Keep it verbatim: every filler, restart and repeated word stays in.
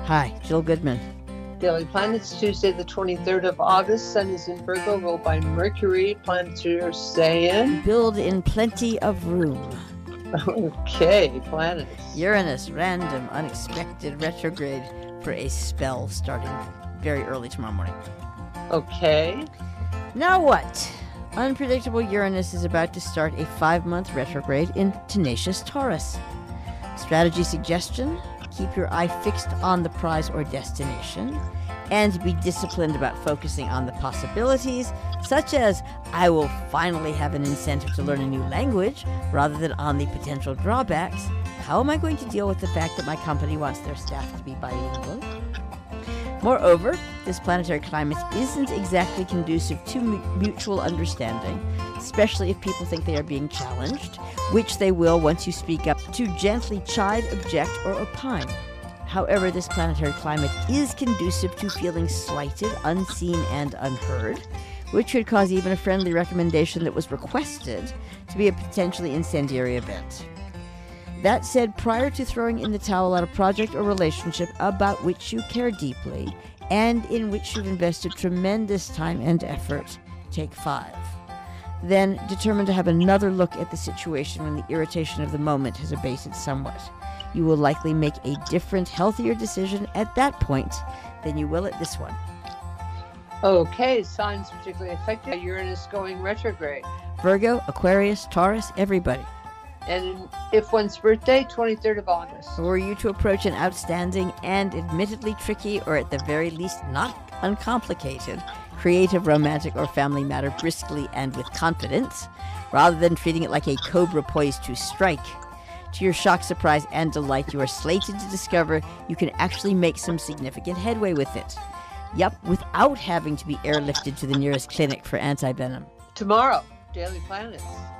Hi, Jill Goodman. Daily Planets, Tuesday the twenty-third of August. Sun is in Virgo, ruled by Mercury. Planets are saying... Build in plenty of room. Okay, planets. Uranus, random, unexpected retrograde for a spell starting very early tomorrow morning. Okay. Now what? Unpredictable Uranus is about to start a five-month retrograde in tenacious Taurus. Strategy suggestion: keep your eye fixed on the prize or destination, and be disciplined about focusing on the possibilities, such as, I will finally have an incentive to learn a new language, rather than on the potential drawbacks. How am I going to deal with the fact that my company wants their staff to be bilingual? Moreover, this planetary climate isn't exactly conducive to mu- mutual understanding, especially if people think they are being challenged, which they will once you speak up to gently chide, object, or opine. However, this planetary climate is conducive to feeling slighted, unseen, and unheard, which could cause even a friendly recommendation that was requested to be a potentially incendiary event. That said, prior to throwing in the towel on a project or relationship about which you care deeply and in which you've invested tremendous time and effort, take five. Then determine to have another look at the situation when the irritation of the moment has abated somewhat. You will likely make a different, healthier decision at that point than you will at this one. Okay, signs particularly affected by Uranus going retrograde. Virgo, Aquarius, Taurus, everybody. And if one's birthday, twenty-third of August. Were you to approach an outstanding and admittedly tricky, or at the very least not uncomplicated, creative, romantic, or family matter briskly and with confidence, rather than treating it like a cobra poised to strike, to your shock, surprise, and delight, you are slated to discover you can actually make some significant headway with it. Yup, without having to be airlifted to the nearest clinic for anti-venom. Tomorrow, Daily Planets.